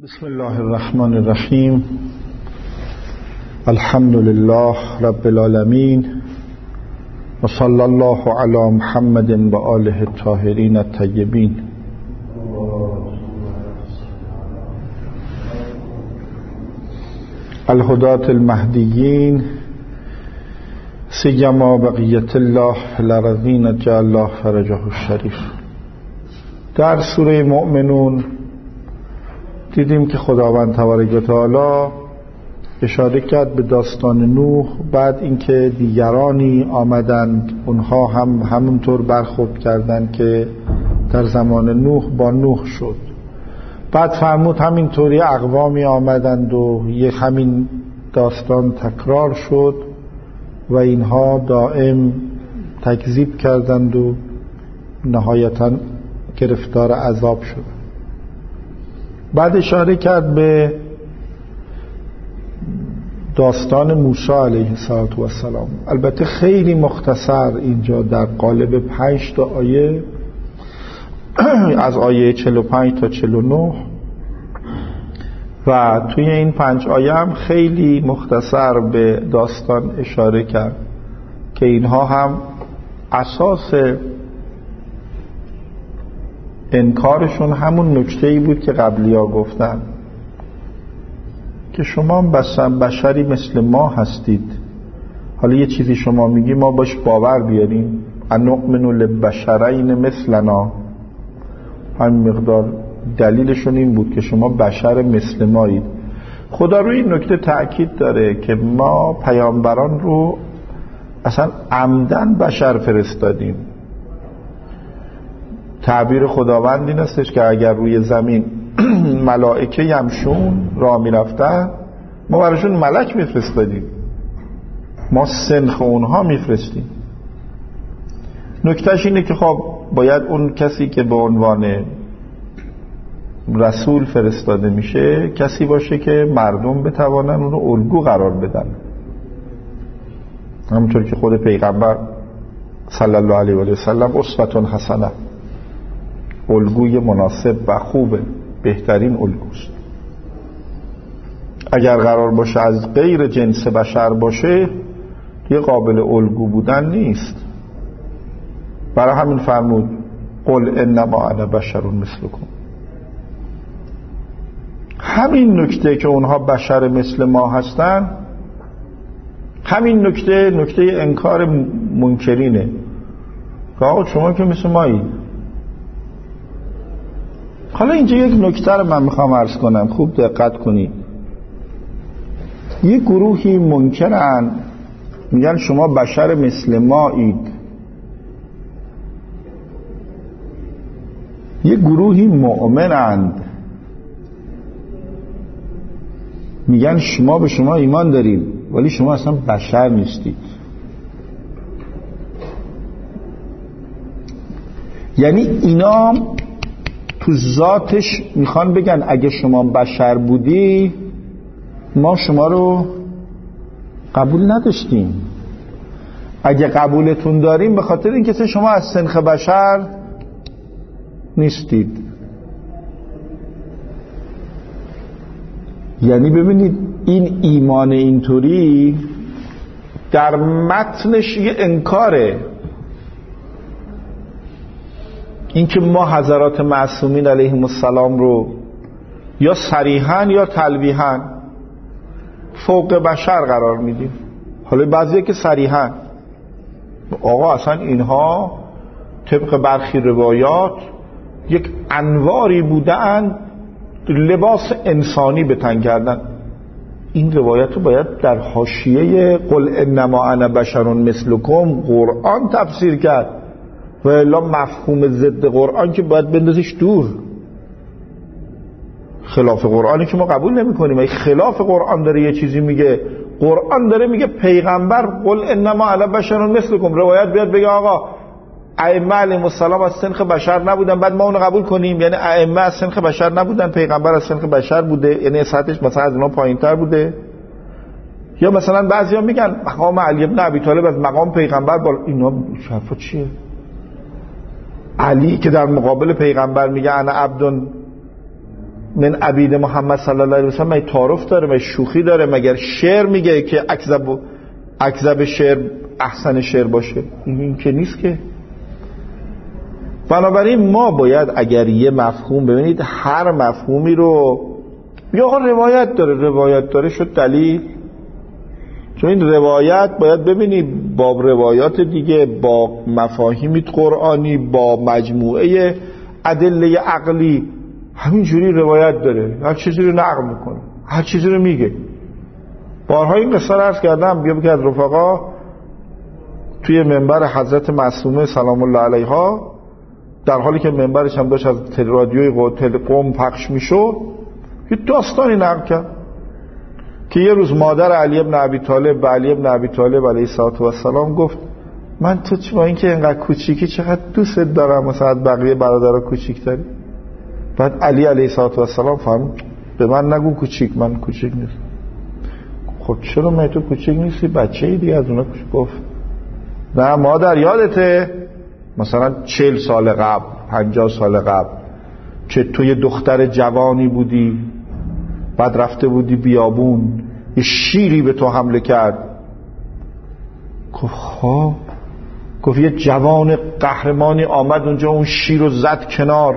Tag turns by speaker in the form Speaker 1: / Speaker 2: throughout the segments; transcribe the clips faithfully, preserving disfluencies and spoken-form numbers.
Speaker 1: بسم الله الرحمن الرحیم. الحمد لله رب العالمین و صلی الله علی محمد و آله الطاهرین الطیبین. الهداة المهدیین سیما بقیت الله الذین جعل الله فرجه الشریف. در سوره مؤمنون دیدیم که خداوند تبارک و تعالی اشاره کرد به داستان نوح، بعد اینکه دیگرانی آمدند اونها هم همونطور برخورد کردند که در زمان نوح با نوح شد. بعد فرمود همینطوری اقوامی آمدند و یک همین داستان تکرار شد و اینها دائم تکذیب کردند و نهایتاً گرفتار عذاب شد. بعد اشاره کرد به داستان موسی علیه السلام. البته خیلی مختصر اینجا در قالب پنج تا آیه، از آیه چهل و پنج تا چهل و نه، و توی این پنج آیه هم خیلی مختصر به داستان اشاره کرد که اینها هم اساس انکارشون همون نکته‌ای بود که قبلی‌ها گفتن که شما بشری مثل ما هستید. حالا یه چیزی شما میگی ما باش باور بیاریم، انؤمن للبشرین مثلنا، همین مقدار. دلیلشون این بود که شما بشر مثل مایید. خدا روی این نکته تأکید داره که ما پیامبران رو اصلا عمدن بشر فرستادیم. تعبیر خداوند این استش که اگر روی زمین ملائکه یمشون راه میرفتن ما براشون ملک میفرستادیم، ما سنخ اونها میفرستیم. نکتهش اینه که خب باید اون کسی که به عنوان رسول فرستاده میشه کسی باشه که مردم بتوانن اون رو الگو قرار بدن، همونطور که خود پیغمبر صلی الله علیه و سلم اسوة حسنه، الگوی مناسب و خوبه، بهترین الگوست. اگر قرار باشه از غیر جنس بشر باشه یه قابل الگو بودن نیست. برای همین فرمود قل انما انا بشر مثلکم. همین نکته که اونها بشر مثل ما هستن، همین نکته نکته انکار منکرینه که آقا شما که مثل مایید. حالا اینجا یک نکته رو من میخوام عرض کنم، خوب دقت کنید. یک گروهی منکرن، میگن شما بشر مثل مایید. یک گروهی مؤمنند، میگن شما به شما ایمان داریم ولی شما اصلا بشر نیستید. یعنی اینا تو ذاتش میخوان بگن اگه شما بشر بودی ما شما رو قبول نداشتیم، اگه قبولتون داریم به خاطر اینکه شما از سنخ بشر نیستید. یعنی ببینید این ایمان اینطوری در متنش یه انکاره، این که ما حضرات معصومین علیهم السلام رو یا صریحاً یا تلویحاً فوق بشر قرار میدیم. حالا بعضیه که صریحاً آقا اصلا اینها طبق برخی روایات یک انواری بودن لباس انسانی به تن کردن. این روایت رو باید در حاشیه قل انما انا بشر مثلکم قرآن تفسیر کرد و الا مفهوم ضد قرآن که باید بندازیش دور. خلاف قرآنی که ما قبول نمی کنیم. اگه خلاف قرآن داره یه چیزی میگه، قرآن داره میگه پیغمبر قل انما انا بشر مثلکم، روایت بیاد بگه آقا ائمه علیهم السلام از سنخ بشر نبودن بعد ما اونو قبول کنیم؟ یعنی ائمه از سنخ بشر نبودن، پیغمبر از سنخ بشر بوده، یعنی سطحش مثلا از اونا پایین‌تر بوده؟ یا مثلا بعضیا میگن مقام علی ابن ابی طالب از مقام پیغمبر بالا. اینا حرفا چیه؟ علی که در مقابل پیغمبر میگه انا عبد من عبید محمد صلی الله علیه وسلم مگه تعارف داره؟ مگه شوخی داره؟ مگر شعر میگه که اکذب اکذب شعر احسن شعر باشه؟ این که نیست که. بنابراین ما باید اگر یه مفهوم، ببینید هر مفهومی رو یا روایت داره، روایت داره شد دلیل، چون این روایت باید ببینی با روایات دیگه، با مفاهیم قرآنی، با مجموعه ادله عقلی همینجوری روایت داره، هر چیزی رو نقل میکنه، هر چیزی رو میگه. بارها این قصه رو عرض کردم، بیا بگه از رفقا توی منبر حضرت معصومه سلام الله علیها، در حالی که منبرش هم داشت از رادیوی قم پخش میشد، یه داستانی نقل کرد که یه روز مادر علی ابن ابی طالب به علی ابن ابی طالب علیه السلام گفت من تو با اینکه اینقدر کوچیکی چقدر دوست دارم، مثلا بقیه برادرها کوچیک داری. بعد علی علیه السلام فرمود به من نگو کوچیک، من کوچیک نیست. خب چرا من تو کوچیک نیستی؟ بچه ای دیگه از اونا کوچیک. گفت نه مادر یادته مثلا چهل سال قبل، پنجاه سال قبل که تو یه دختر جوانی بودی، بعد رفته بودی بیابون، یه شیری به تو حمله کرد. گفت خب. گفت یه جوان قهرمانی آمد اونجا، اون شیر رو زد کنار.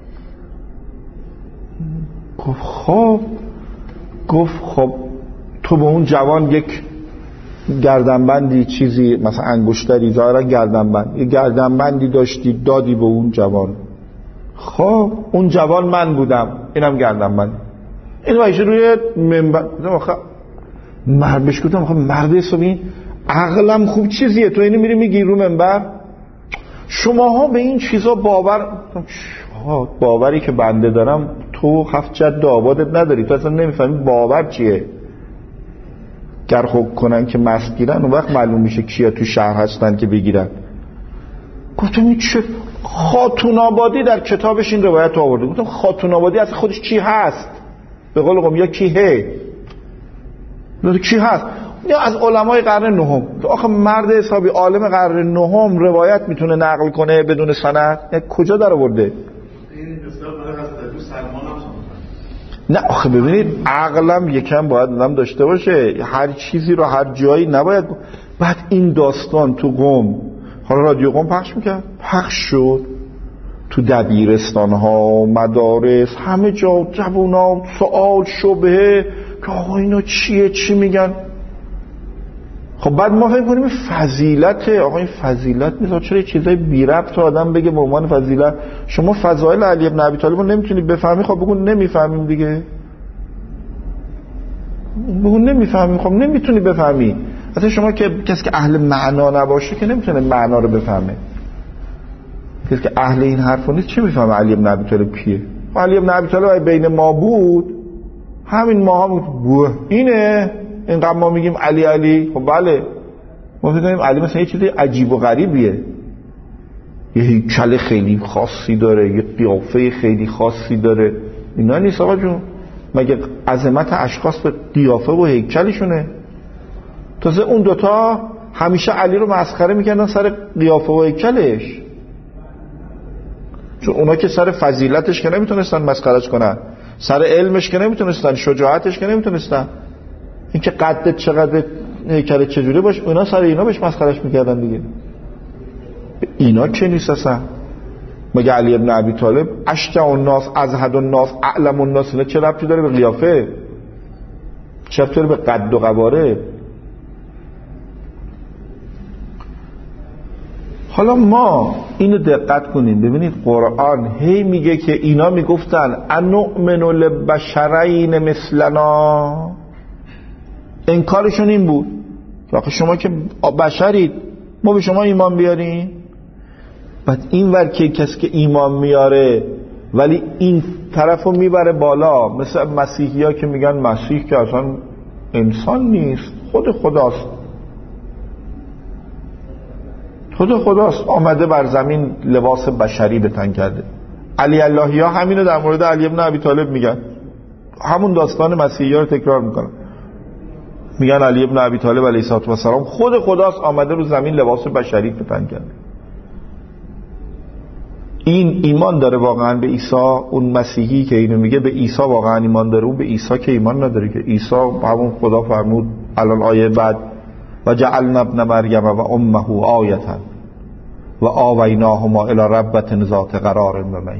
Speaker 1: گفت خب. گفت خب تو به اون جوان یک گردنبندی چیزی مثلا انگشتری ظاهرا گردنبند، یه گردنبندی داشتی دادی به اون جوان. خب اون جوان من بودم، اینم گردنبند. این وایشه روی منبر. آخه مرد بهش گفتم آخه مرد حسابی عقلم خوب چیزیه، تو اینو میری میگی رو منبر؟ شماها به این چیزا باور، باوری که بنده دارم تو هفت جد آبادت نداری، تو اصلا نمیفهمی باور چیه. گر حکم کنن که مست گیرن اون وقت معلوم میشه کیا تو شهر هستن که بگیرن. گفتم این چه؟ خاتون آبادی در کتابش این روایت آورده. گفتم خاتون آبادی از خودش چی هست؟ به قول قم یا کیه؟ کی هست؟ یا از علمای قرن نهم. آخه مرد حسابی عالم قرن نهم روایت میتونه نقل کنه بدون سند؟ کجا در آورده؟ نه آخه ببینید عقلم یکم باید آدم داشته باشه، هر چیزی رو هر جایی نباید. بعد این داستان تو قم، حالا رادیو قم پخش میکرد، پخش شد تو دبیرستان ها، مدارس، همه جا جوونا سوال شبهه که آقا اینا چیه، چی میگن. خب بعد ما فکر کنیم فضیلته. آقا این فضیلت نیست، چرا چیزای بی ربط آدم بگه به عنوان فضیلت؟ شما فضایل علی بن ابی طالب رو نمیتونی بفهمی، خب بگو نمیفهمیم دیگه. بگو نمیفهمیم، خب نمیتونی بفهمی. اصلا شما که کسی که اهل معنا نباشه که نمیتونه معنا رو بفهمه. کسی که اهل این حرفا نیست چه میفهمه علی بن ابی طالب کیه؟ علی بن ابی طالب بین ما بود، همین ما هم بوه اینه. اینقدر ما میگیم علی علی، خب بله ما فکر کنیم علی مثلا یه چیز عجیب و غریبیه، یه هیکل خیلی خاصی داره، یه قیافه خیلی خاصی داره. اینا نیست آقا جون. مگه عظمت اشخاص به قیافه و هیکلشونه؟ تازه اون دوتا همیشه علی رو مسخره میکردن سر قیافه و هیکلش، چون اونا که سر فضیلتش که نمیتونستن مسخرهش کنن، سر علمش که نمیتونستن، شجاعتش که نمیتونستن، این که قدت چقدر هیکل چجوری باش، اونا سر اینا بهش مسخرهش میکردن دیگه. اینا که نیست اصلا. مگه علی ابن ابی طالب اشجع الناس، ازهد الناس، اعلم الناس، اینا چه ربطی داره به قیافه؟ چه ربطی داره به قد و قواره؟ حالا ما اینو دقت کنیم ببینید، قرآن هی میگه که اینا میگفتن انؤمن للبشرین مثلنا. انکارشون این بود که آخه شما که بشرید، ما به شما ایمان بیاریم. بعد این ور که کسی که ایمان میاره ولی این طرفو میبره بالا، مثل مسیحی ها که میگن مسیح که اصلا انسان نیست، خود خداست، خود خداست آمده بر زمین لباس بشری به تن کرده. علی اللهی ها همینو در مورد علی ابن ابی طالب میگن، همون داستان مسیحی ها رو تکرار میکنن. میگن علی ابن ابی طالب علیه السلام خود خداست آمده رو زمین لباس بشری به تن کرده. این ایمان داره واقعا به عیسی؟ اون مسیحی که اینو میگه به عیسی واقعا ایمان داره؟ اون به عیسی که ایمان نداره که. عیسی همون خدا فرمود الان آیه بعد و جعلنا ابن مریم و امه آیة و آویناهما الی ربوة ذات قرار متین.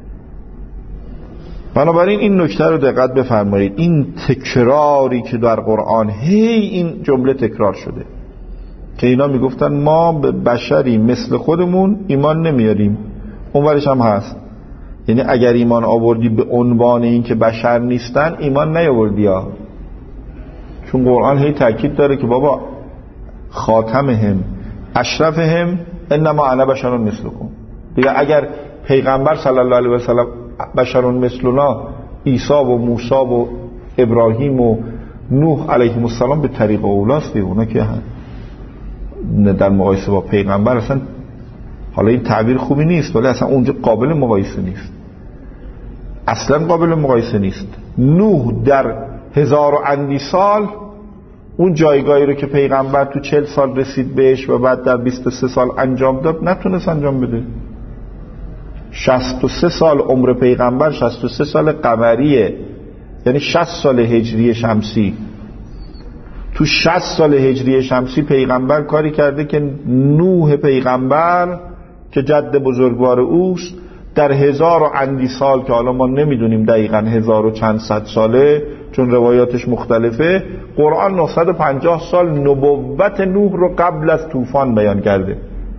Speaker 1: بنابراین این نکته رو دقت بفرمایید، این تکراری که در قرآن هی این جمله تکرار شده که اینا میگفتن ما به بشری مثل خودمون ایمان نمیاریم. اونورش هم هست، یعنی اگر ایمان آوردی به عنوان این که بشر نیستن ایمان نیاوردی ها، چون قرآن هی تاکید داره که بابا خاتمهم اشرفهم انما انا بشر مثلکم. دیگه اگر پیغمبر صلی الله علیه و سلم بشر مثلنا، عیسی و موسی و ابراهیم و نوح علیهم السلام به طریق اولاست، اونا که در مقایسه با پیغمبر اصلا، حالا این تعبیر خوبی نیست ولی اصلا اونجا قابل مقایسه نیست، اصلا قابل مقایسه نیست. نوح در هزار و اندی سال اون جایگاهی رو که پیغمبر تو چهل سال رسید بهش و بعد در بیست و سه سال انجام داد نتونست انجام بده. شصت و سه سال عمر پیغمبر شصت و سه سال قمریه، یعنی شصت سال هجری شمسی. تو شصت سال هجری شمسی پیغمبر کاری کرده که نوح پیغمبر که جد بزرگوار اوست در هزار و اندی سال که حالا ما نمیدونیم دقیقا هزار و چند صد ساله چون روایاتش مختلفه، قرآن نهصد و پنجاه سال نبوت نوح رو قبل از طوفان بیان کرده.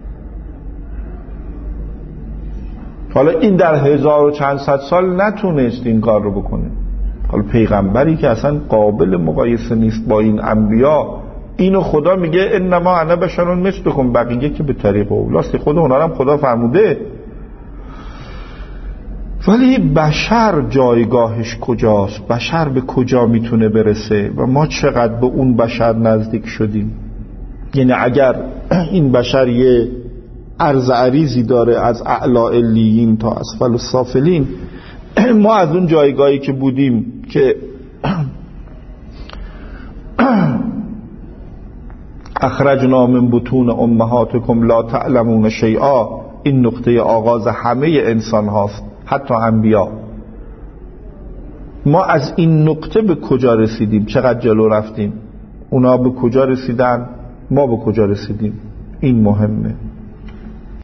Speaker 1: حالا این در هزار و چند صد سال نتونست این کار رو بکنه. حالا پیغمبری که اصلا قابل مقایسه نیست با این انبیا، اینو خدا میگه انما انا بشر مثلکم، بقیه که به طریق اولاست، خود اونا هم خدا فرموده. ولی بشر جایگاهش کجاست؟ بشر به کجا میتونه برسه و ما چقدر به اون بشر نزدیک شدیم؟ یعنی اگر این بشر یه عرض عریضی داره از اعلی علیین تا اسفل السافلین، ما از اون جایگاهی که بودیم که اخرجنا من بطون امهاتکم لا تعلمون شیئا، این نقطه آغاز همه انسان هاست، حتی انبیا. ما از این نقطه به کجا رسیدیم؟ چقدر جلو رفتیم؟ اونا به کجا رسیدن؟ ما به کجا رسیدیم؟ این مهمه.